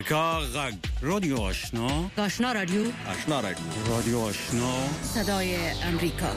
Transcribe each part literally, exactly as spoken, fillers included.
کا غږ رادیو آشنا آشنا رادیو آشنا رادیو رادیو آشنا صدای امریکا.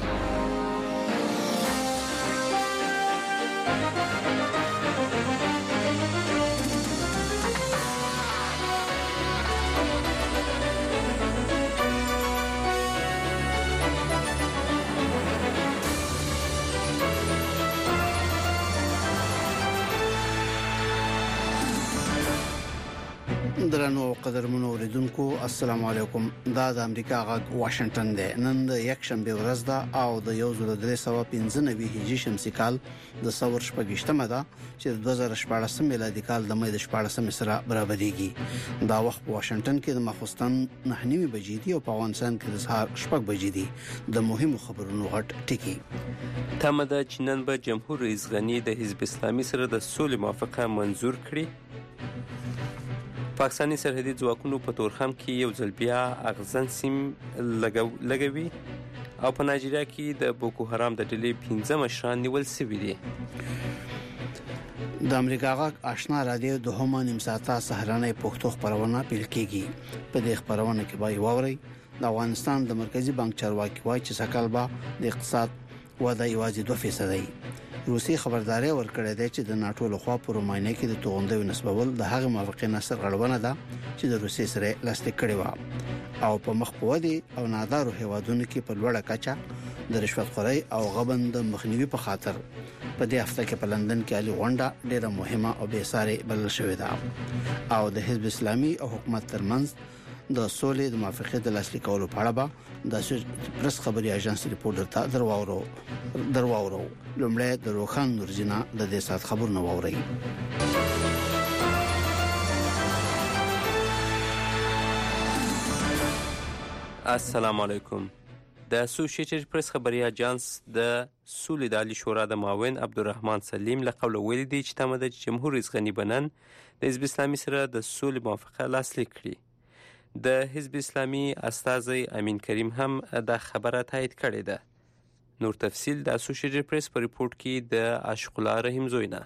درنو قدرمنو اوریدونکو السلام علیکم. دا د امریکا غږ واشنگټن دی. نن د یک شنبه ورځ ده او د یو زره درې سوه پنځه نوي هجري شمسي کال د څلور شپږشتمه ده چې د دوه زره شپاړسم میلادي کال د مې د شپاړسم سره برابرېږي. دا وخت په واشنگټن کې د ماخوستن نه نیمه بجې دي او په افغانستان کې د سهار شپږ بجې دي. د مهمو خبرونو غټ ټکی تمه ده چې نن به جمهور رئیس غني د حزب اسلامي سره د سولې موافقه منزور کړي. پاکستانی سرحدي ځواکونو په تورخم کې یو ځل بیا اغزن سیم لګوي او په نایجیریا کې د بوکو حرام د ډلې پنځه مشران نیول شوي دي. د امریکا غږ آشنا رادیو د دوهمه نیم ساعته سهارنۍ پښتو خبرونه پیل کیږي. په دې خبرونه کې به واوري د افغانستان د مرکزی بانک چارواکي وایي چې سکل به د اقتصاد وده یوازې دوه فیصد دی. روسي خبرداري ورکړې ده چې د ناتو لخوا په رومانیا کې د توغندوی نسبول د هغه موافقه نصر غړونه ده چې د روسي سره لاسلیک کړي و او په مخ په ودی او نادارو هیوادونو کې په لوړه کچه د رشوت خورۍ او غبن د مخنیوي په خاطر په دې هفته کې په لندن کې علي غونډه ډیره مهمه او بې ساري بلل شوې ده او د حزب اسلامي او حکومت ترمنځ د سولې د موافقه د لاسلیک کولو په اړه به د پریس خبري اژانس ریپورټر ته درواورو درواورو لومړی د روخان نورزینا د دې سات خبرونه واوري. السلام علیکم. د اسوسییټډ پریس خبري اژانس د سولې د عالی شورا د معاون عبدالرحمن سلیم له قوله ویلي دی چې تمه ده چې جمهور رئیس غني بنن د حزب اسلامي سره د سولې موافقه لاسلیک کړي. د حزب اسلامي استازی امین کریم هم دا خبره تایید کړې ده. نور تفصیل د اسوسییټډ پریس په ریپورت کې د عاشق الله رحیم زوینه.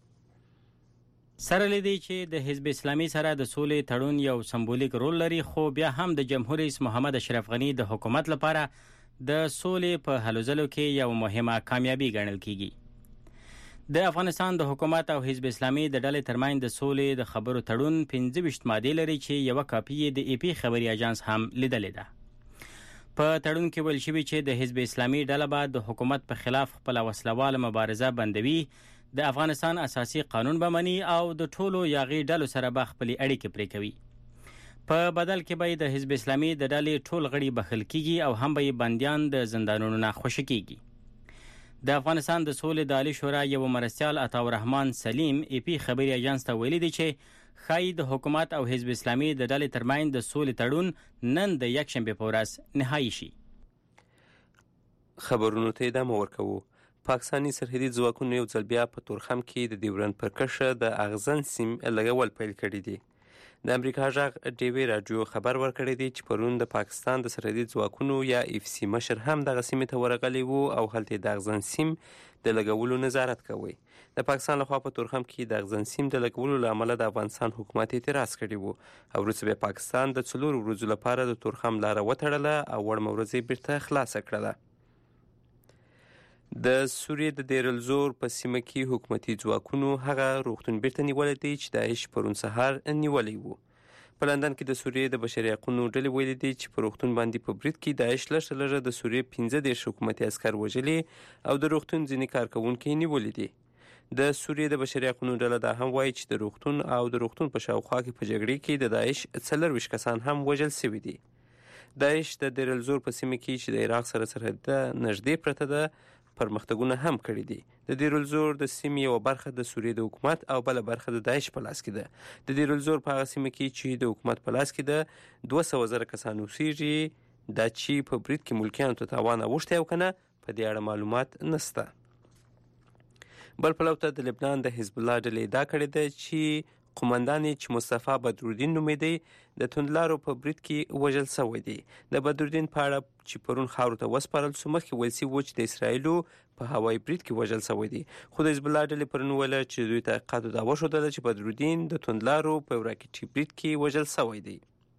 سره لیدي چې د حزب اسلامي سره د سولې تړون یو سمبولیک رول لري، خو بیا هم د جمهور رئیس محمد اشرف غني د حکومت لپاره د سولې په هلو ځلو کې یو مهمه کامیابی ګڼل کیږي. د افغانستان د حکومت او حزب اسلامي د ډلې ترمنځ د سولې د خبرو تړون پنځه ویشت مادې لري چې یو کاپی د ای پی خبري اژانس هم لیدلې ده. په تړون کې ویل شوی چې د حزب اسلامي ډله به د حکومت په خلاف خپل وسلواله مبارزه بندوي، د افغانستان اساسي قانون به مني او د ټولو یاغي ډلو سره به خپل اړیکې پرې کوي. په بدل کې به د حزب اسلامي د ډلې ټول غړي بخښل کیږي او هم به بنديان د زندانونو نه خوشي کیږي. د افغانستان د سولې د عالی شورا یو مرستیال عطاءالرحمن سلیم ای پی خبري اژانس ته ویلي دی چې خای د حکومت او حزب اسلامي د ډلې ترمنځ د سولې تړون نن د یک شنبه په ورځ نهایی شي. خبرونو ته ادامه ورکوو. پاکستانی سرحدي ځواکونو یو ځل بیا په تورخم کې د ډیورند پر کرښه د اغزن سیم لګول پیل کړی دی. د امریکا غږ ډیوی راډیو خبر ورکړی دی چې پرون د پاکستان د سرحدي ځواکونو یا اف سی مشر هم دغه سیمې ته ورغلی وو او هلته د اغزن سیم د لګولو نظارت کوي. د پاکستان لخوا په تورخم کې د اغزن سیم د لګولو له امله د افغانستان حکومت اعتراض کړی وو او وروسته بیا پاکستان د څلورو ورځو لپاره د تورخم لاره وتړله او وړمه ورځ یې بیرته خلاصه کړله. د سوریې د دیر الزور په سیمه کې حکومتي ځواکونو هغه روغتون بیرته نیولی دی چې داعش پرون سهار نیولی وو. په لندن کې د سوریې د بشري حقونو ډلې ویلي دي چې په روغتون باندې په برید کې داعش لږ لږه د سوریې پنځه دېرش حکومتي عسکر وژلي او د روغتون ځینې کارکوونکي نیولي دي. د سوریې د بشري حقونو ډله دا هم وایي چې د روغتون او د روغتون په شاوخوا کې په جګړې کې د داعش څلرویشت کسان هم وژل شوي دي. داعش د دیر الزور په سیمه کې چې د عراق سره سرحد ته نږدې پرته ده پرمختګونه هم کړي دي. د دیر الزور د سیمې یوه برخه د سوریې د حکومت او بله برخه د داعش په لاس کې ده. د دیر الزور په هغه سیمه کې چې د حکومت په لاس کې ده دوه سوه زره کسان اوسیږي. دا چې په برید کې ملکیانو ته تاوان اوښتی او که نه په دې اړه معلومات نشته. بل پلو ته د لبنان د حزب الله ډلې ادعا کړې ده چې قومندان چې مصطفی بدرالدین نومیده د توندلارو په برید کې وژل شوی دی. د بدرالدین په اړه چې پرون خاورو ته وسپارل سو مخکې ویل شوي و چې د اسرائیلو په هوایي برید کې وژل شوی دی، خو د حزب الله ډلې پرون ویله چې دوی تحقیقاتو دا وښودله چې بدرالدین د توندلارو په راکټي برید کې وژل شوی دی.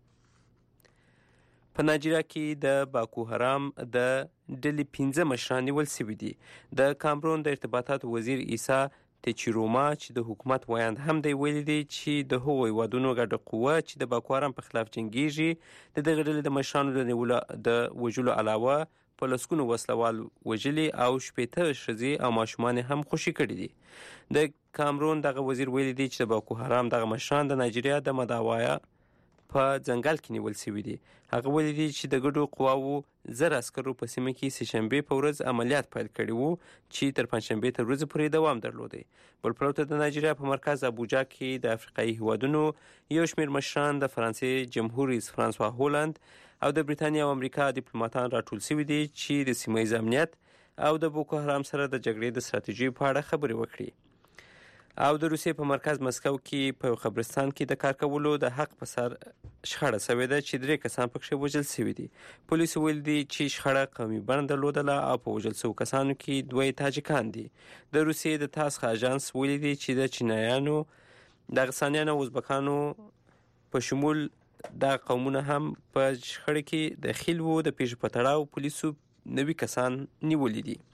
په نایجیریا کې د باکو حرام د ډلې پنځه مشران نیول شوي دي. د کامرون د ارتباطاتو وزیر عیسی تچیروما چې د حکومت ویاند هم دی ویلي دی چې د هغو هیوادونو ګډه قوه چې د باکو حرام په خلاف جنګیږي د دغه ډلې د مشرانو د نیولو د وژلو علاوه په لسګونو وسلوال وژلي او شپېته ښځې او ماشومان هم خوشي کړي دي. د کامرون دغه وزیر ویلي دی چې د باکو حرام دغه مشران د نایجیریا د مداوایا په ځنګل کې نیول شوي دي. هغه ویلي دي چې د ګډو قواوو زر عسکرو په سیمه کې سهشنبې په ورځ عملیات پیل کړي وو چې تر پنجشنبې تر ورځې پورې دوام درلودی. بل پلو ته د نایجیریا په مرکز ابوجا کې د افریقایي هیوادونو یو شمېر مشران د فرانسې جمهور رئیس فرانسوا هولند او د بریتانیا او امریکا ډیپلوماتان راټول شوي دي چې د سیمه ییز امنیت او د بوکو حرام سره د جګړې د ستراتیژۍ په اړه خبرې وکړي. او د روسیې په مرکز مسکو کې په قبرستان کې د کار کولو د حق په سر شخړه شوې ده چې درې کسان پکې وژل شوي دي. پولیسو ویل دي چې شخړه قومي بڼه درلودله او په وژل شوو کسانو کې دوه تاجکان دي. د روسیې د تاس اژانس ویلي دي چې د چینایانو دغستانیانو او ازبکانو په شمول دا قومونه هم په شخړه کې دخیل وو. د پیښې په تړاو پولیسو نوي کسان نیولي دي.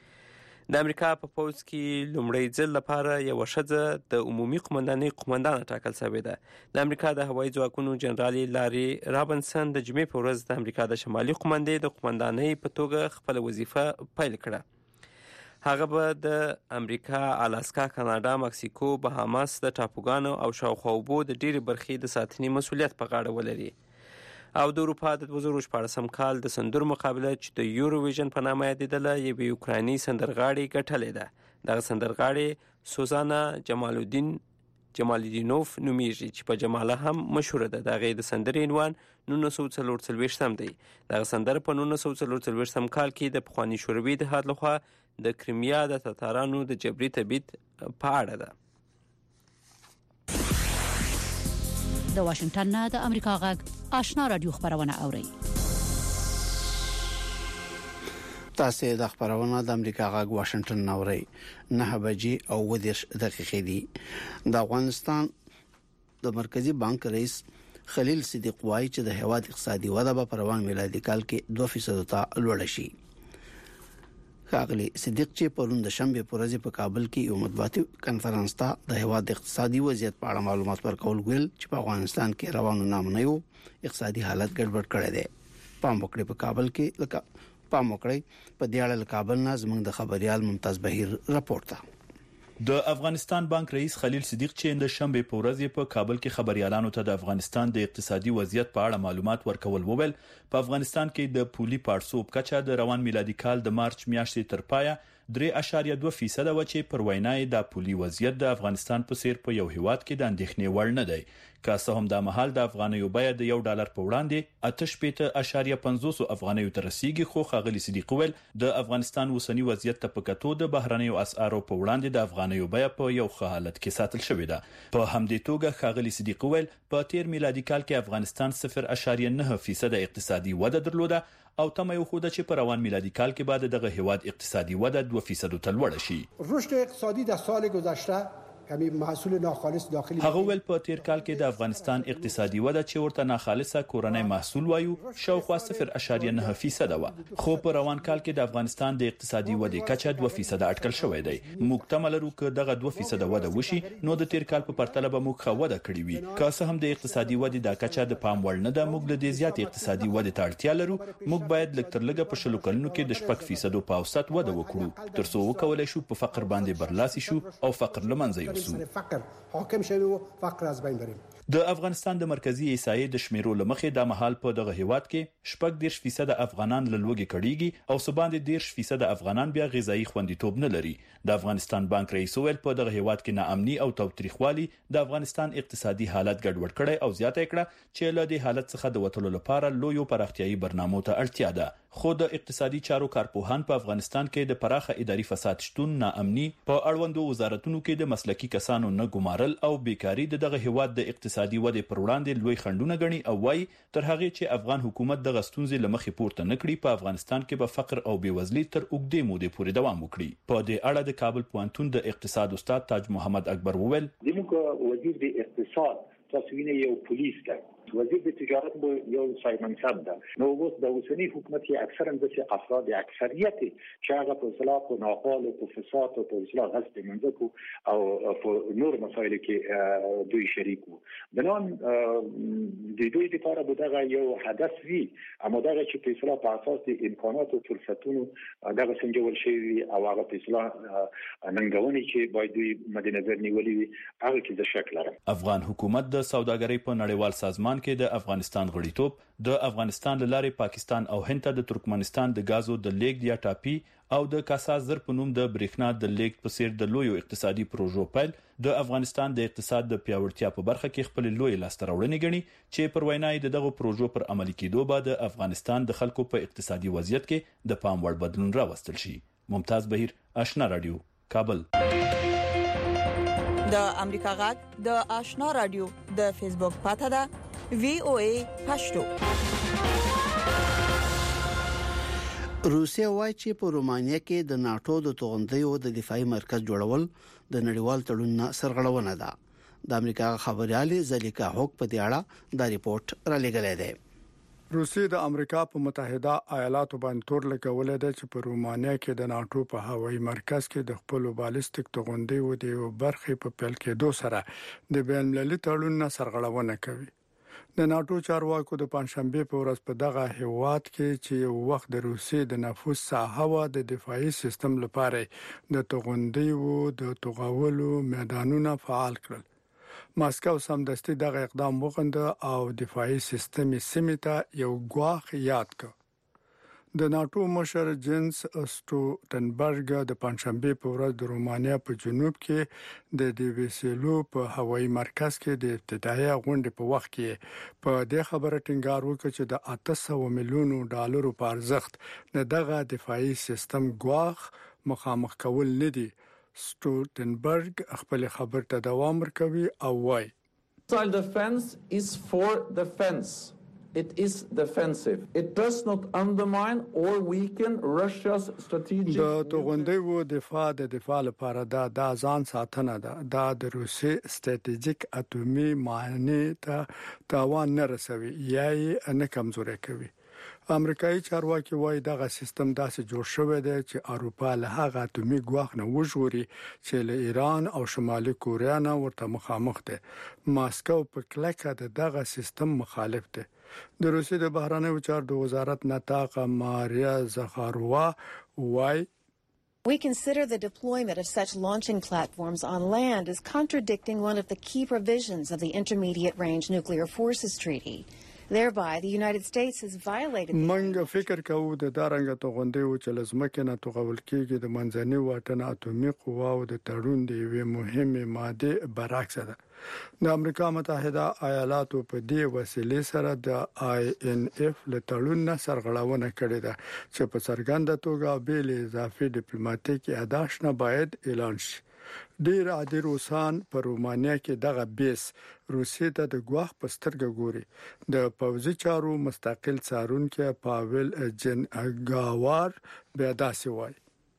د امریکا په پوځ کې لومړی ځل لپاره یوه ښځه د عمومي قومندانۍ قومندانه ټاکل شوې ده. د امریکا د هوایي ځواکونو جنرالي لاري رابنسن د جمعې په ورځ د امریکا د شمالي قومندې د قومندانۍ په توګه خپله وظیفه پیل کړه. هغه به د امریکا، الاسکا، کاناډا، مکسیکو، بهاماس د ټاپوګانو او شاوخوا اوبو د ډېرې برخې د ساتنې مسؤلیت په غاړه ولري. او د اروپا د دوه زره شپاړسم کال د سندرو مقابله چې د یوروویژن په نامه یادېدله یوې یوکرایني سندرغاړې ګټلې ده. دغه سندرغاړې سوزانا جمالودین جمالدینوف نومیږي چې په جماله هم مشهوره ده. د هغې د سندرې عنوان نولس سوه څلور څلوېښتم دی. دغه سندره په نولس سوه څلور څلوېښتم کال کې د پخواني شوروي اتحاد لخوا د کریمیا د تاتارانو د جبري تبعید په اړه ده. د واشنگټن نه د امریکا غږ آشنا رادیو خبرونه اوري. تاسو د خبرونه د امریکا غږ واشنگټن نه اوري. نه بجې او ودیش دقیقې دي. د افغانستان د مرکزی بانک رئیس خلیل صدیق وایي چې د هیواد اقتصادي وده په روان میلادي کال کې دوه فیصد ته لوړ شي. ښاغلي صدیق چې پرون د شنبه په ورځ په کابل کې یو مطبوعاتي کانفرنس ته د هیواد اقتصادي وضعیت په اړه معلومات ورکول غوښتل چې په افغانستان کې روانو نامنیو اقتصادي حالت ګډوډ کړی دی. پام وکړئ په کابل کې لکه پام وکړئ په دې اړه کابل نه زموږ د خبريال ممتاز بهیر راپورټ ته. د افغانستان بانک رئیس خلیل صدیق چې د شنبه په ورځ په کابل کې خبريالانو ته د افغانستان د اقتصادي وضعیت په اړه معلومات ورکول وویل په افغانستان کې د پولي پارسوب کچه د روان میلادي کال د مارچ میاشتې تر پایه درې اعشاریه دوه فیصد و چې پر وینای د پولي وضعیت د افغانستان په سیر په یو هیواد کې د اندېښنې وړ نه دی. که څه هم د محل د افغانیو بیه د یو ډالر په وړاندې اته شپېته اعشاریه پنځوس افغانیو ته رسیدي، خو ښاغلي صدیق ویل د افغانستان اوسنی وضعیت ته په کتو د بهرنیو اسعارو په وړاندې د افغانیو بیه په یو ښه حالت کې ساتل شوې ده. په همدې توګه ښاغلي صدیق ویل په تیر میلادي کال کې افغانستان صفر اعشاریه نه فیصد اقتصادي وده درلوده او تمه یو خوده چې په روان میلادي کال کې بعد دغه هیواد اقتصادي وده دوه فیصد ته لوړ شي. رشد اقتصادی در سال گذشته کمی محصول ناخالص داخلي هغه ول په تیر کال کې د افغانستان اقتصادي وده چې ورته ناخالصه کورنۍ محصول وایو شاوخوا صفر اعشاریه نه فیصد و، خو په روان کال کې د افغانستان د اقتصادي ودې کچه دوه فیصد اټکل شوې دی. موږ تمه لرو چې دغه دوه فیصد وده وشي نو د تیر کال په پرتله به موږ ښه وده کړې وي. که څه هم د اقتصادي ودې د کچه د پام وړ نه ده، موږ له دې زیات اقتصادي ودې ته اړتیا لرو. موږ باید لږ تر لږه په شلو کلونو کې د شپږ فیصد په اوسط وده وکړو ترڅو وکولای شو په فقر باندې برلاسي شو او فقر له منځه یوسو. حاکم شوی و فقر از بین بریم. د افغانستان د مرکزی عیسائی د شمیرو لمخې د مهال په دغه هیواد کې شپږ دیرش فیصد افغانان له لوږې کړيږي او سباند دیرش فیصد افغانان بیا غذایی خوندیتوب نه لري. د افغانستان بانک رئیس ویل په دغه هیواد کې ناامني او توتریخوالي د افغانستان اقتصادي حالت ګډوډ کړي او زیاته کړه چې له دې حالت څخه د وټولو لپاره لویو پراختیايي برنامو ته اړتیا ده. خو د اقتصادي چارو کارپوهان په افغانستان کې د پراخه اداري فساد شتون، ناامني، په اړوندو وزارتونو کې د مسلکي کسانو نه ګمارل او بیکاری دغه هیواد د اقتصادي ودې پر وړاندې لوی خنډونه غني او وايي تر هغه چې افغان حکومت د غستونځي لمخې پورته نکړي په افغانستان کې به فقر او بیوزلي تر اوږدې مودې پورې دوام وکړي. په دې اړه د کابل پوهنتون د اقتصاد استاد تاج محمد اکبر وویل زموږ وزیر د اقتصاد تاسو وینئ یو پولیس دی، وزیر د تجارت مو یو ځای منصب ده. نو اوس د اوسنی حکومت کې اکثرا د افراد اکثریت چې هغه په اصلاح او ناقال او په فساد او په اصلاح غصب منځکو او په نور مسایل کې دوی شریک وو. بنان د دوی لپاره دغه یو هدف وی، اما دغه چې په اصلاح په اساس د امکانات او فرصتونو دغه سنجول شوی او هغه په اصلاح ننګونې چې باید دوی مد نظر نیولې وي، هغه کې د شک لرم. افغان حکومت د سوداګرۍ په نړیوال سازمان کې د افغانستان غړیتوب د افغانستان لارې پاکستان او هند ته د ترکمنستان د غازو د لیږد یا ټاپي او د کاساز زر په نوم د برېښنا د لیږد په څیر د لویو اقتصادي پروژو پیل د افغانستان د اقتصاد د پیاوړتیا په برخه کې خپل لوی لاسته راوړنې غني چې پر وینای د دغه پروژو پر عملي کېدو به د افغانستان د خلکو په اقتصادي وضعیت کې د پام وړ بدلون راوستل شي. ممتاز بهیر، آشنا رادیو، کابل. د امریکا غږ د آشنا رادیو د فیسبوک پاڼه ده وی او ای پښتو. روسیا وایي چې په رومانیا کې د ناتو د توغندیو د دفاعي مرکز جوړول د نړیوال تړون سرغړونه ده. د امریکا خبريال زلیکا هوک په دې اړه دا ریپورت را لګلې ده. روسیه د امریکا په متحده ایالاتو باندې تور لګولې ده چې په رومانیا کې د ناتو په هوایي مرکز کې د خپل بالستیک توغندیو د برخې په پیل کېدو سره د بین المللي تړون سرغړونه کوي. د ناتو چارواکو د پنځشنبه په ورځ په دغه هیواد کې چې یو وخت د روسیې د نفوذ ساحه و د دفاعي سیستم لپاره د توغندیو د توغولو میدانونه فعال کړل. ماسکو سمدستي دغه اقدام وغنده او دفاعي سیستم سیمه یو ګواخ یاد کړ. د ناتو مشر جنس اسټوټنبرګ د پنځشنبه په ورځ د رومانیا په جنوب کې د ډیویسلو په هوایي مرکز کې د ابتدایي غونډې په وخت کې په دې خبره ټینګار وکړ چې د اته سوه میلیونو ډالرو په ارزښت د دغه دفاعي سیستم ګواخ مخامخ کول نه دي. سټوټنبرګ خپل خبر ته دوام ورکوي او وايي Missile defense is for defense. It is defensive. It does not undermine or weaken Russia's strategic. د توغندیو دفاع د دفاع لپاره دا د ځان ساتنه ده. دا د روسي ستراتیژیک اټومي معنی ته تاوان نه رسوي یا یې نه کمزوري کوي. امریکایي چارواکي وایي دغه سیستم داسې جوړ شوی دی چې اروپا له هغه اټومي ګواښ نه وژغوري چې له ایران او شمالي کوریا نه ورته مخامخ دي. ماسکو په کلکه د دغه سیستم مخالف دی. د روسیې د بهرنیو چارو د وزارت نتاقه ماریا زخاروا وایي We consider the deployment of such launching platforms on land as contradicting one of the key provisions of the Intermediate Range Nuclear Forces Treaty. Thereby, the United States has violated. منګه فکر کوو د دارنګ توغندیو چې لزمکه نه توغول کېږي د منځني واټن اټومي قواو د تړون دی یوه مهمه ماده برعکس ده. د امریکا متحده ایالاتو په دې وسیلې سره د آی ان اف له تړون نه سرغړونه کړې ده چې په څرګنده توګه بیل اضافي ډیپلوماټیک اداش نه باید اعلان شي. ډیر عادي روسان په رومانیا کې دغه بیس روسیې ته د ګواښ په سترګه ګوري. د پوځي چارو مستقل څارونکي پاول جنګاوار بیا داسې وایي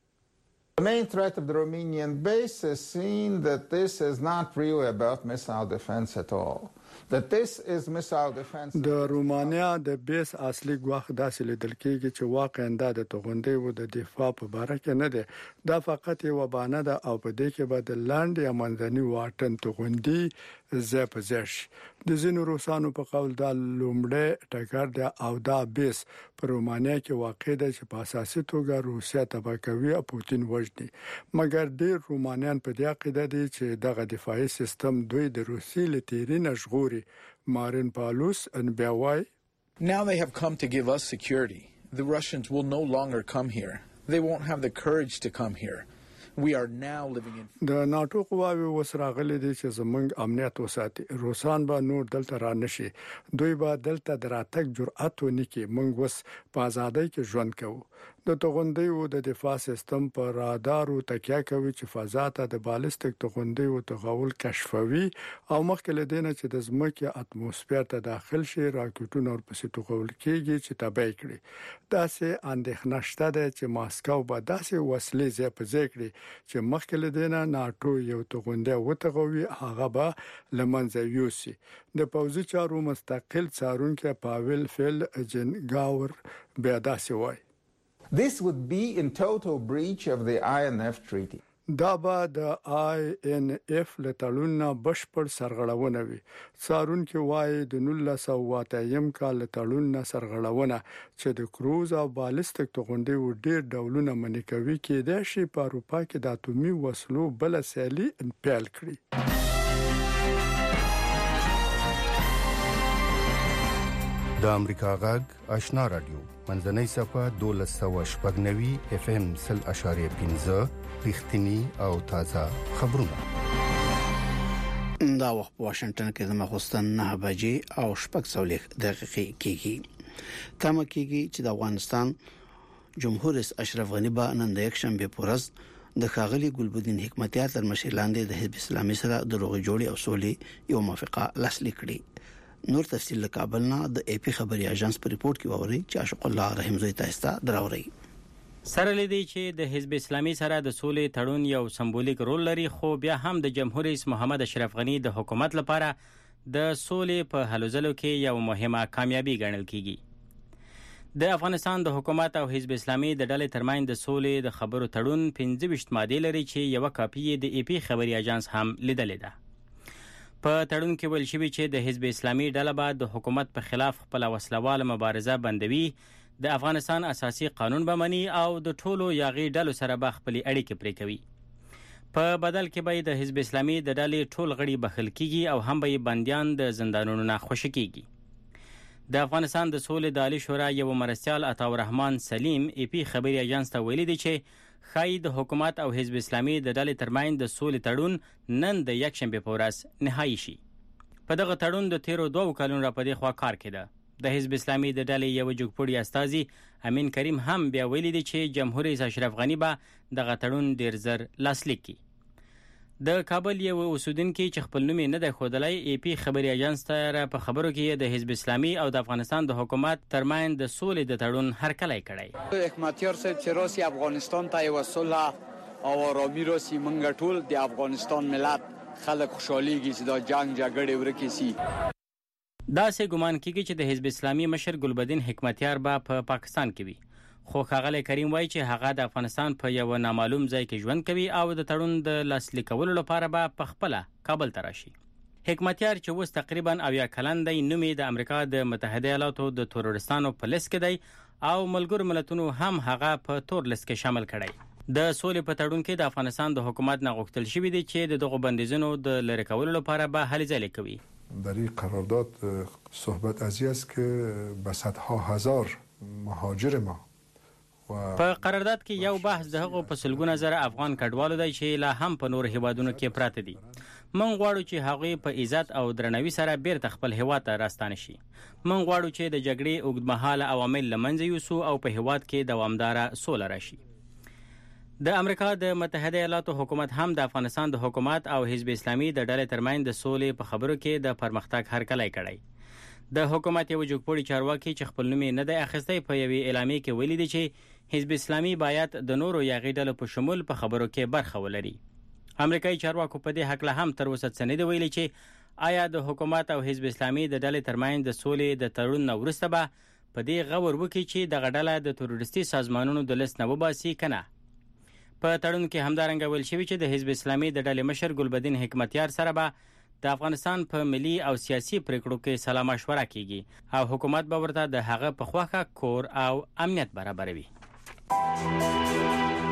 The main threat of the Romanian base is seen that this is not really about missile defense at all. That this is missile defense. د رومانیا د بیس اصلي ګواښ داسې لیدل کېږي چې واقعا د توغندیو د دفاع په اړه کې نه ده. دا فقط یو بهانه ده او په دې کې به د لاندې یا منځني واټن توغندي زه په زش د زینو روسانو په قول د لومړی ټکر دی او دا بیس په رومانیا کې واقع ده چې په اساسي توګه روسیا تبع کوي او پوتین وژني. مګر ډیر رومانیان په دې عقیده دي چې دغه دفاعي سیستم دوی د روسي لتیري نشغول ګوري. مارین پالوس ان بیاوای Now they have come to give us security. The Russians will no longer come here. They won't have the courage to come here. We are now living in د ناتو قواوی وسراغلي دي چې زمونږ امنیت وساتي. روسان به نور دلته را نشي. دوی به دلته دراتک جرأت ونکي. موږ وس په ازادۍ کې ژوند کوو. د توغندیو د دفاع سیستم پر رادارو تکیه کوي چې فضا ته د بالستیک توغندیو تغول کشفوي او مخکې له دینه چې د ځمکې اتموسفیر ته داخل شي راکټونه ورپسې تغول کیږي چې تبعی کړي. داسې اندېښنه شته ده چې ماسکو به داسې وسلې زیات ځکړي چې مخکې له دینه ناتو یو توغنده وتغوي هغه به لمنځه یوسي. د پوځي چارو مستقل څارونکو پاول فیل جنګاور بیا داسې وایي. This would be in total breach of the I N F treaty. دا به د آی ان اف له تړون بشپړ سرغړونه وي. څارونکو وایي د نولس سوه اوه اتیا کال له تړون سرغړونه چې د کروز او بالستیک توغندیو ډېر ډولونه منې کوي کېدای شي په اروپا کې د اتومي وسلو بل سیالي پیل کړي. د امریکا غږ آشنا رادیو منځنۍ صفه دولس سوه شپږ نوي اف ام سل اشاریه پنځه رښتینی او تازه خبرونه. دا وخت په واشنگټن کې د مخستان نه بجې او شپږ سولې دقیقې کېږي. تمه کېږي چې د افغانستان جمهور رئیس اشرف غنی به نن د یک شنبه پورز د ښاغلي ګلبدین حکمتیار تر مشر لاندې د حزب اسلامي سره د روغې جوړې او سولې یو موافقه لاسلیک کړي. نور تفصیل له کابل نه د ای پی خبري اژانس په ریپورت کې ووري چې عاشق الله رحیم زوی تاسو دراوري. سره لیدي چې د حزب اسلامي سره د سولې تړون یو سمبولیک رول لري خو بیا هم د جمهور رئیس محمد اشرف غنی د حکومت لپاره د سولې په هلو ځلو کې یو مهمه کامیابی ګڼل کیږي. د افغانستان د حکومت او حزب اسلامي د ډلې ترمنځ د سولې د خبرو تړون پنځه ویشت ماده لري چې یو کاپی د ای پی خبري اژانس هم لیدلې ده. په تړون کې ویل شوی چې د حزب اسلامي ډله به د حکومت په خلاف خپل وسلواله مبارزه بندوي، د افغانستان اساسي قانون به مني او د ټولو یاغي ډلو سره به خپل اړیکې پرې کوي. په بدل کې به د حزب اسلامي د ډلې ټول غړي بخښل کیږي او هم به بنديان د زندانونو نه خوشی کیږي. د افغانستان د سولې د عالی شورا یو مرستیال عطا الرحمن سلیم ای پی خبري اژانس ته ویلي دی چې خای د حکومت او حزب اسلامي د ډلې ترمنځ د سولې تړون نن د یک شنبه په ورځ نهایی شي. په دغه تړون د تیرو دوه کلونو را پدې خوا کار کړه. د حزب اسلامي د ډلې یو جوګپوړي استازي امین کریم هم بیا ویلي دی چې جمهور رئیس اشرف غنی به دغه تړون ډیر زر لاسلیک کړي. د کابل یو اوسیدونکو چې خپل نوم نه دی ښودلی ای پی خبري اژانس ته په خبرو کې د حزب اسلامي او د افغانستان د حکومت ترمنځ د سولې د تړون هرکلی کړی. حکمتیار صاحب چې راسي افغانستان ته یو صلح او آرامي راسي منګ ټول د افغانستان ملت خلک خوشحاليږي چې دا جنگ جګړې ورکې سي. دا سه ګمان کیږي چې د حزب اسلامي مشر ګلبدین حکمتیار به په پا پاکستان کې وي. خو ښاغلی کریم وایي چې هغه د افغانستان په یو نامعلوم ځای کې ژوند کوي او د تړون د لاسلیکولو لپاره به په خپله کابل ته راشي. حکمتیار چې اوس تقریبا اویا کلن دی نوم یې د امریکا د متحده ایالاتو د تورورستانو په لیست کې دی او ملګرو ملتونو هم هغه په تور لیست کې شامل کړی. د سولې په تړون کې د افغانستان د حکومت نه غوښتل شوی دی چې دغه بندیزونو د لری کولو لپاره به هلې ځلې کوي. در این قرارداد صحبت از این است که به صدها هزار مهاجر ما په قرارداد کې یو بحث د هغو په سلګونه زره افغان کډوالو دی چې لا هم په نور هیوادونو کې پراته دي. موږ غواړو چې هغوی په عزت او درناوي سره بیرته خپل هیواد ته راستانه شي. موږ غواړو چې د جګړې اوږدمهاله عوامل له منځه یوسو او په هیواد کې دوامداره سوله راشي. د امریکا د متحده ایالاتو حکومت هم د افغانستان د حکومت او حزب اسلامي د ډلې ترمنځ د سولې په خبرو کې د پرمختګ هرکلی کړی. د حکومت یو جوګپوړي چارواکي چې خپل نوم نه دی اخیستی په یوې اعلامیې کې ویلي دی چې حزب اسلامي باید د نورو یاغي ډلو په شمول په خبرو کې برخه ولري. امریکایي چارواکو په دې حق له هم تر اوسه څه نه دی ویلي چې آیا د حکومت او حزب اسلامي د ډلې ترمنځ د سولې د تړون نه وروسته به په دې غور وکړي چې دغه ډله د تروریستي سازمانونو د لیست نه وباسي که نه. په تړون کې همدارنګه ویل شوي چې د حزب اسلامي د ډلې مشر ګلبدین حکمتیار سره به د افغانستان په ملي او سیاسي پریکړو کې سلا مشوره کیږي او حکومت به ورته د هغه په خوښه کور او امنیت برابروي.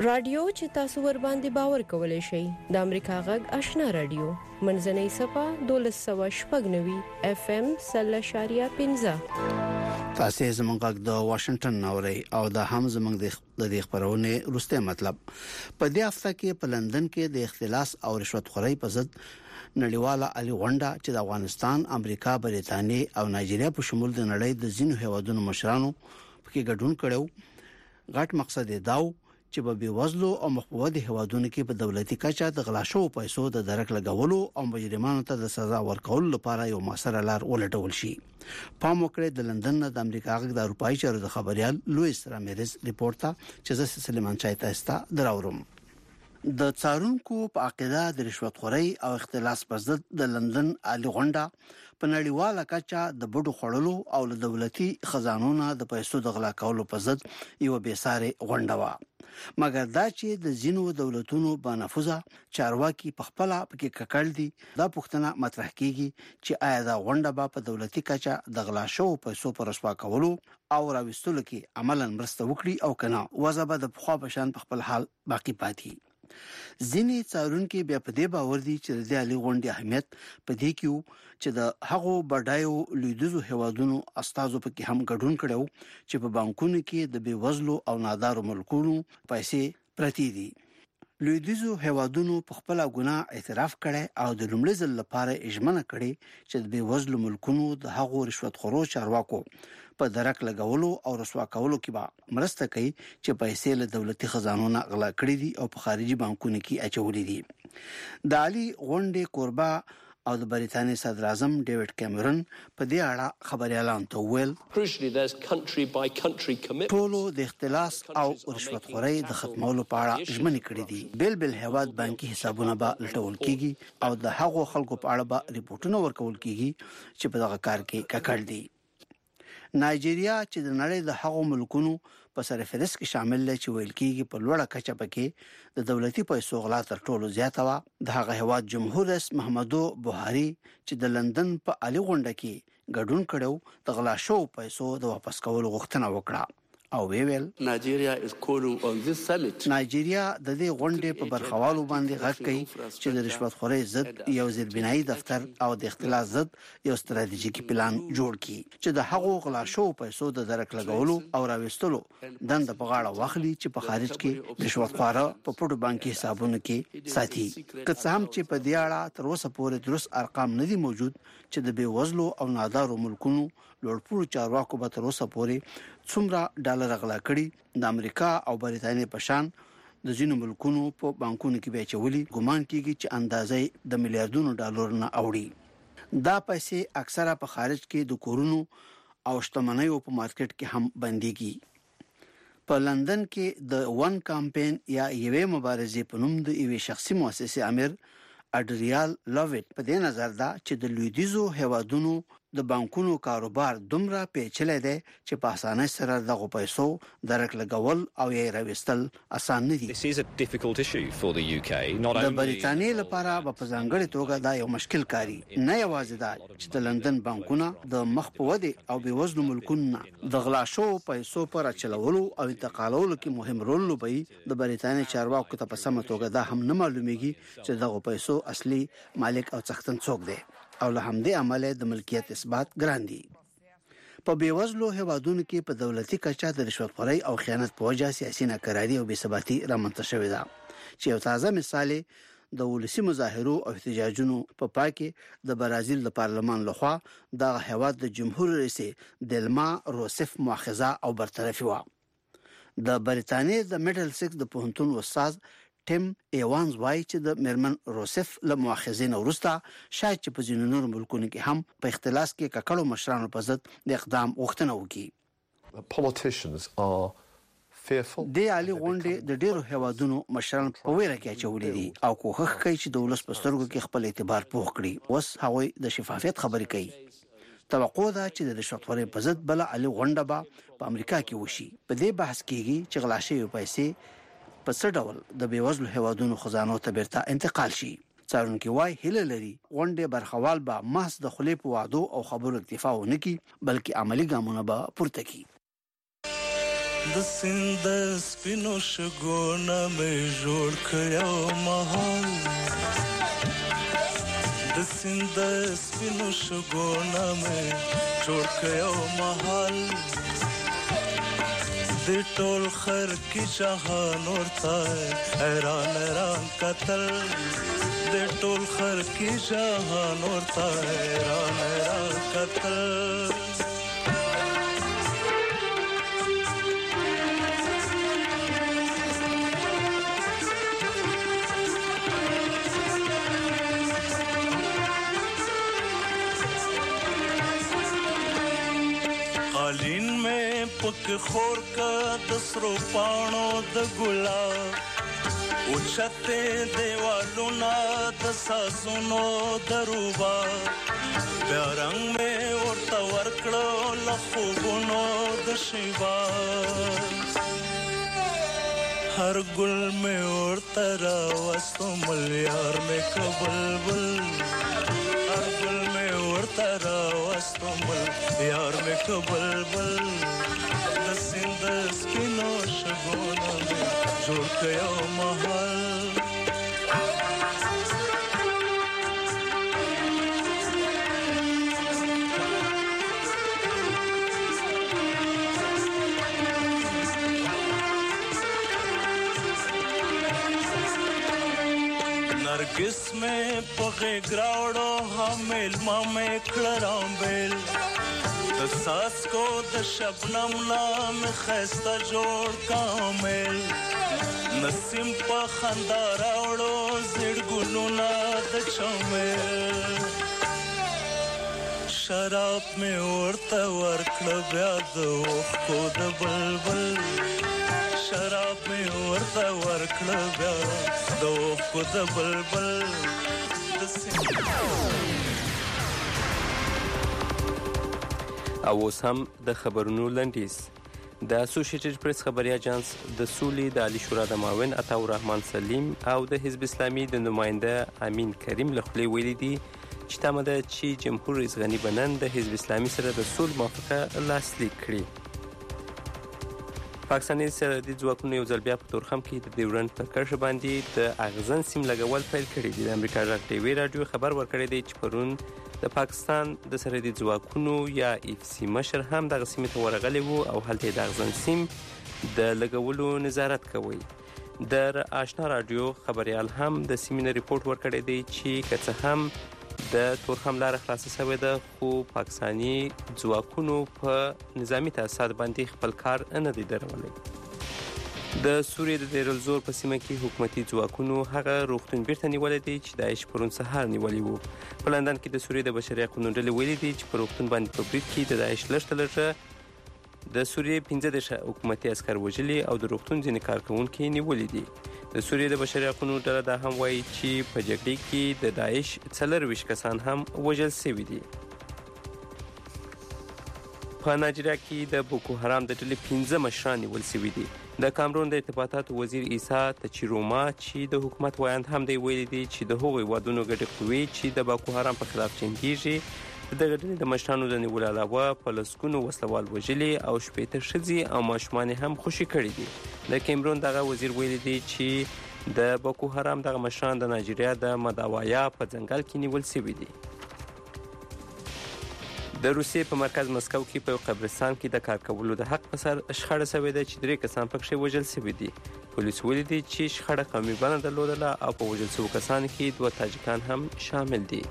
رادیو چې تاسو ور باندې باور کولای شئ د امریکا غږ آشنا رادیو منځنۍ صفه دولس سوه شپږ نوي اف ام سل اشاریه پنځه تاسو زموږ غږ د واشنگټن نوري او د هم زموږ د دې خبرونه روسته مطلب په دې هفته کې په لندن کې د اختلاس او رشوت خورۍ په ضد نړیواله علي غونډه چې د افغانستان، امریکا، بریټانیا او نایجیریا په شمول د نړۍ د ځینو هیوادونو مشرانو پکې ګډون کړو. غټ مقصد یې داو چې په بیوزلو او مخبوده هیوادونو کې په دولتي کچه د غلا شوو پیسو د درک لګولو او مجرمانو ته د سزا ورکولو لپاره یو مسره لار ولټول شي. پام وکړئ د لندن د امریکا غږ د اروپאי چارو د خبريال لويس رامیرز ریپورت ته چې زه سلیمان چایته استا دراورم. د څارونکو په عقیده د رشوت خورۍ او اختلاس پر ضد د لندن علي غونډه په نړیواله کچه د بډو خړلو او د دولتي خزانونو د پیسو د غلا کولو په ضد یو بیساره غونډه و. مګر دا چې د زینو دولتونو بنفوذه چارواکي په خپل پکې ککړ دي دا پوښتنه مطرح کیږي چې آیا دا غونډه به په دولتي کچه د غلا شو پیسو پر رسوا کولو او راوستلو کې عملاً مرسته وکړي او کنه وځبه د خو په شان په خپل حال باقی پاتې. ځینې څارونکو بیا په دې باور دي چې د علي غونډې اهمیت په دې کې چې د هغو بډایو لیدوزو هیوادونو استازو پکې هم ګډون کړو چې په بانکونو کې د بیوزلو او نادارو ملکونو پیسې پرتی دي. لیدوزو هیوادونو په خپل ګناه اعتراف کړي او د لومړي ځل لپاره اجمنه کړي چې د بیوزلو ملکونو د هغو رشوت خورو چارواکو په درک لګولو او رسوا کولو کې به مرسته کوي چې پیسې له دولتي خزانو نه غلا کړې دي او په خارجي بانکونو کې اچولې دي. د علي غونډې کوربه او د بریټانیا صدر اعظم ډیوډ کیمرون په دې اړه خبريالان ته ویل ټولو د اختلاس او رشوت خورۍ د ختمولو په اړه ژمنې کړې دي. بل بل هیواد بانکي حسابونه به لټول کیږي او د هغو خلکو په اړه به ریپورتونه ورکول کیږي چې په دغه کار کې ککړ دي. نایجیریا چې د نړۍ د هغو ملکونو په سرفهرست کې شامل دی چې ویل کېږي په لوړه کچه پکې د دولتي پیسو غلا تر ټولو زیاته و. د هغه هواد جمهور رئیس محمدو بوهاري چې د لندن په علي غونډه کې ګډون کړو د غلا شوو پیسو د واپس کولو غوښتنه وکړه او ویل نایجیریا از کولینګ اون ذس سمیټ نایجیریا د دې غونډې په برخوالو باندې غږ کوي چې د رشوت خورۍ ضد یو ځلبنایي دفتر او د اختلاس ضد یو ستراتیژیکي پلان جوړ کړي چې د هغو غلا شوو پیسو د درک لګولو او راوستلو دند په غاړه واخلي چې په خارج کې رشوت خواره په پټو بانکي حسابونو کې ساتي. که څه هم چې په دې اړه تر اوسه پورې درست ارقام نه دي موجود چې د بیوزلو او نادارو ملکونو لوړپوړو چارواکو به تر اوسه پورې څومره ډالر غلا کړي د امریکا او بریټانیا په شان د ځینو ملکونو په بانکونو کې به چولي ګمان کیږي چې اندازې د میلیارډونو ډالر نه اوړي. دا پیسې اکثره په خارج کې د کورونو او شتمنیو په مارکیټ کې هم بنديږي. په لندن کې د ون کمپاین یا یوې مبارزې په نوم د یوې شخصي مؤسسې امیر اډریال لوویټ په دې نظر دا چې د لویدیزو هیوادونو د بانکونو کاروبار دومره پیچلې ده چې په اسانه سره دغه پیسو درک لګول او یې راوستل اسان نه دي. د بریټانیا لپاره په ځانګړي توګه دا یو مشکل کاری نه یوازې دا چې د لندن بانکونه د مخ په ودی او بیوزلو ملکونو د غلا شو پیسو پر اچولو او انتقالولو کې مهم رول لوبي. د بریټانیا چارواکو ته په سمه توګه دا هم نه معلومیږي چې دغه پیسو اصلي مالک او څښتن څوک دی او له همدې عمله د ملکیت اثبات ګران دي. په بیوزلو هیوادونو کې په دولتي کچه د رشوت خورۍ او خیانت په وجه سیاسي ناکراری او بې ثباتي رامنځته شوې ده چې یو تازه مثال د ولسی مظاهرو او احتجاجونو په پای کې د برازیل د پارلمان لخوا د هیواد د جمهور رئیس دلما روسف مؤاخذه او برطرفي و. د بریټانیا د میډل سکس د پوهنتون استاد ټیم ایوانز وایي چې د مرمن روسف له مؤاخذې نه وروسته شاید چې په ځینو نورو ملکونو کې هم په اختلاس کې ککړو مشرانو په ضد د اقدام غوښتنه وکړي. د علي غونډې د ډیرو هیوادونو مشران په ویره کې اچولې دي او کوښښ کوي چې د ولس په سترګو کې خپل اعتبار پوخ کړي. اوس هغوی د شفافیت خبرې کوي. توقع ده چې د رشوت خورۍ په ضد بل علي غونډه به په امریکا کې وشي. په دې بحث کېږي چې غلا شوې پیسې په څه ډول د بیوزلو هیوادونو خزانو ته بیرته انتقال شي. څارونکي وايي هیله لري غونډې برخوال به محض د خلې په وعدو او خبرو اکتفا ونه کړي بلکې عملی ګامونه به پورته کړي. د سیند سپینو شګونه مې جوړ کړو محل د سیند سپینو شګونه مې جوړ کړو محل د ټول خر کی جهان ورته حیران حیران قتل د ټول خر کی جهان ورته حیران حیران قتل قالین میں پک خور کا دسرو پانو د ګلاب او چته دیوالو نا د سازونو دروبا بیا رنگ میں ورته ورکړو لخوګونو د شیوا هر ګل میں ورته را وستو ملیار میں کبلبل هر ګل میں ورته را وستو مل یار میں کبلبل د سیند سپینو شګونو جوړ کړو محل नरगिस में पगे ग्रावड़ो हमेल मामे खड़रांबेल द सास को द शबनम नाम खस्ता जोड़ कामेल नसीम पा खंदारावड़ो जिड़गुलुना द चमेल शराब में उड़ता वर्कड़ ब्याद को द बलबल शराब में ورته ورکړه بیا د اوښکو د بلبل او اوس هم د خبرونو لنډیز د اسوسییټډ پریس خبري اژانس د سولې د عالی شورا د معاون عطاالرحمن سلیم او د حزب اسلامي د نماینده امین کریم له خولې ویلي دي چې تمه ده چې جمهور رئیس غني بنن د حزب اسلامي سره د صلح موافقه لاسلیک کړي. پاکستاني سرحدي ځواکونو یو ځل بیا په تورخم کې د ډیورنډ په کرښه باندې د اغزن سیم لګول پیل کړي دي. د امریکا غږ ټي وي رادیو خبر ورکړی دی چې پرون د پاکستان د سرحدي ځواکونو یا اف سی مشر هم دغه سیمې ته ورغلی وو او هلته د اغزن سیم د لګولو نظارت کوي. د آشنا رادیو خبريال هم د سیمې نه ریپورت ورکړی دی چې که څه هم د تورخم لاره خلاصه شوې ده خو پاکستاني ځواکونو په نظامی تاسیسات باندې خپل کار نه دی درولی. د سوریې د دیر الزور په سیمه کې حکومتي ځواکونو هغه روغتون بیرته نیولی دی چې داعش پرون سهار نیولی وو. په لندن کې د سوریې د بشري حقونو ډلې ویلي دي چې په روغتون باندې په برید کې د داعش لږ تر لږه د سوریې پنځه دېرش حکومتي عسکر وژلي او د روغتون ځینې کارکوونکي نیولي دي. د سوریې د بشري حقونو ډله دا هم وایي چې په جګړې کې د داعش څلرویشت کسان هم وژل شوي دي. په نایجیریا کې د بوکو حرام د ډلې پنځه مشران نیول شوي دي. د کامرون د ارتباطاتو وزیر عیسی تچیروما چې د حکومت وایند هم دی ویلي دي چې د هغوی وادونو ګډې قوې چې د بوکو حرام په خلاف جنګیږي د دغه ډلې د مشرانو د نیولو علاوه په لسګونو وسلوال وژلي او شپېته ښځې او ماشومان هم خوشي کړي دي. د کیمرون دغه وزیر ویلي دی چې د بوکو حرام دغه مشران د نایجیریا د مداوایا په ځنګل کې نیول شوي دي. د روسیې په مرکز مسکو کې په قبرستان کې د کار کولو د حق په سر شخړه شوې ده چې درې کسان پکښې وژل شوي دي. پولیس ویلي دي چې شخړه قومي بڼه درلودله او په وژل شوو کسانو کې دوه تاجکان هم شامل دي.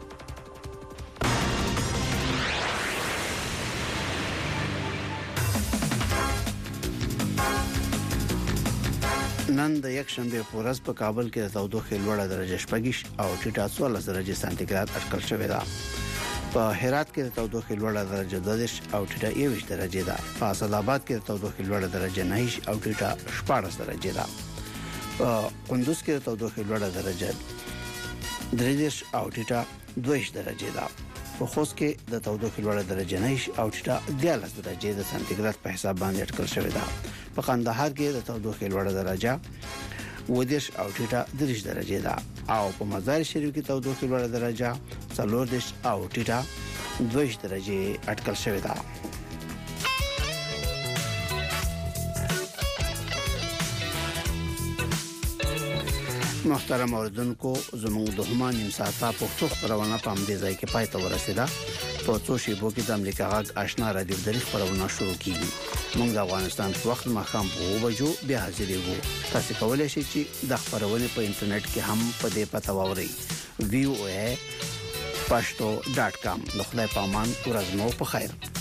نن د یک شنبه په ورځ په کابل کې د تودوخې لوړه درجه شپږ او ټیټه څوارلس درجه سانتیګراد اټکل شوې ده. په هرات کې د تودوخې لوړه درجه دوه او ټیټه یوویشت درجه ده. په اسداباد کې د تودوخې لوړه درجه نه او ټیټه شپاړس درجه ده. په کندوز کې د تودوخې لوړه درجه درې او ټیټه دوه درجه ده. په خوست کې د تودوخې لوړه درجه نه او ټیټه دیارلس درجه د سانتیګراد په حساب باندې اټکل شوې ده. په قندهار کې د تودوخې لوړه درجه ودیش او ټیټه دریش درجه ده او په مزار شریف کې تودوخې لوړه درجه څلور دیش او ټیټه دوه درجه اټکل شوې ده. محترم اوردونکو زموږ د همان امساته پښتو خبرونه په امدې ځای کې پای ته ورسیده. په څو شیبو کې د امریکا غږ آشنا رادیو د خبرونه شروع کیږي. موږ د افغانستان په وخت ماښام په بجو بیا حاضرې وو. تاسو کولای شئ چې د خبرونه په انټرنیټ کې هم په دې پته واورئ. وی او اے پښتو ډاټ کام. د خدای په امان ورځ مو په خیر.